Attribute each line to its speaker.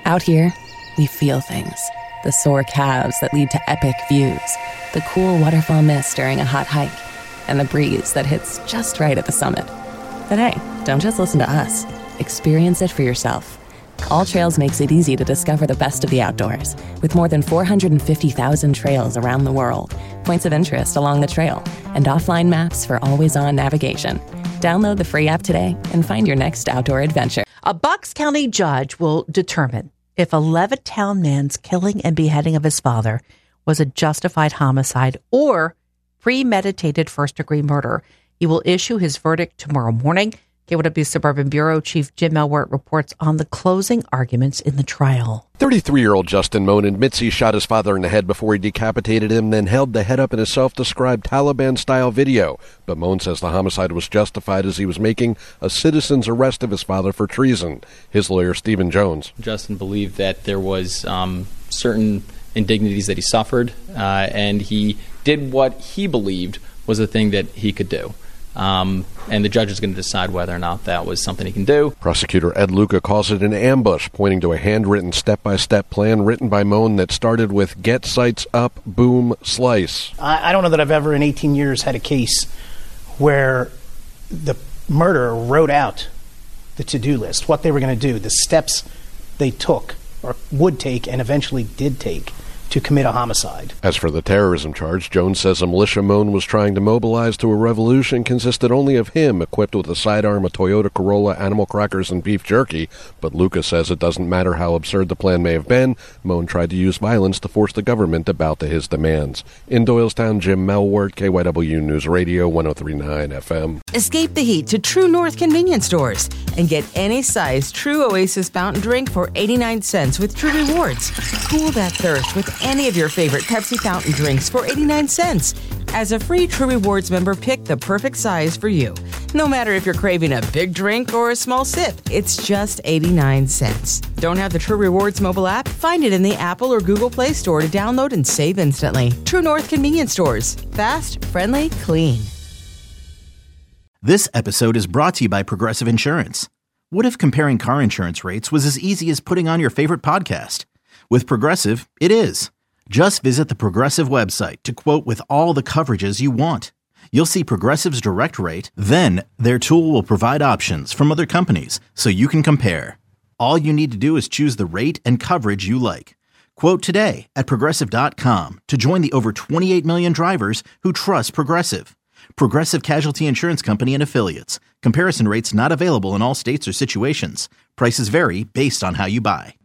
Speaker 1: Out here, we feel things. The sore calves that lead to epic views, the cool waterfall mist during a hot hike, and the breeze that hits just right at the summit. But hey, don't just listen to us. Experience it for yourself. All Trails makes it easy to discover the best of the outdoors, with more than 450,000 trails around the world, points of interest along the trail, and offline maps for always-on navigation. Download the free app today and find your next outdoor adventure.
Speaker 2: A Bucks County judge will determine if a Levittown man's killing and beheading of his father was a justified homicide or premeditated first-degree murder. He will issue his verdict tomorrow morning. KYW Suburban Bureau Chief Jim Melwert reports on the closing arguments in the trial.
Speaker 3: 33-year-old Justin Moan admits he shot his father in the head before he decapitated him, then held the head up in a self-described Taliban-style video. But Moan says the homicide was justified as he was making a citizen's arrest of his father for treason. His lawyer, Stephen Jones.
Speaker 4: Justin believed that there was certain indignities that he suffered, and he did what he believed was a thing that he could do. And the judge is going to decide whether or not that was something he can do.
Speaker 3: Prosecutor Ed Luca calls it an ambush, pointing to a handwritten step-by-step plan written by Moan that started with get sights up, boom, slice.
Speaker 5: I don't know that I've ever in 18 years had a case where the murderer wrote out the to-do list, what they were going to do, the steps they took or would take and eventually did take to commit a homicide.
Speaker 3: As for the terrorism charge, Jones says a militia Moan was trying to mobilize to a revolution consisted only of him, equipped with a sidearm, a Toyota Corolla, animal crackers, and beef jerky. But Lucas says it doesn't matter how absurd the plan may have been. Moan tried to use violence to force the government to bow to his demands. In Doylestown, Jim Melwert, KYW News Radio, 103.9 FM.
Speaker 6: Escape the heat to True North convenience stores and get any size True Oasis fountain drink for 89 cents with True Rewards. Cool that thirst with any of your favorite Pepsi fountain drinks for 89 cents. As a free True Rewards member, pick the perfect size for you. No matter if you're craving a big drink or a small sip, it's just 89 cents. Don't have the True Rewards mobile app? Find it in the Apple or Google Play Store to download and save instantly. True North convenience stores. Fast, friendly, clean.
Speaker 7: This episode is brought to you by Progressive Insurance. What if comparing car insurance rates was as easy as putting on your favorite podcast? With Progressive, it is. Just visit the Progressive website to quote with all the coverages you want. You'll see Progressive's direct rate, then their tool will provide options from other companies so you can compare. All you need to do is choose the rate and coverage you like. Quote today at Progressive.com to join the over 28 million drivers who trust Progressive. Progressive Casualty Insurance Company and Affiliates. Comparison rates not available in all states or situations. Prices vary based on how you buy.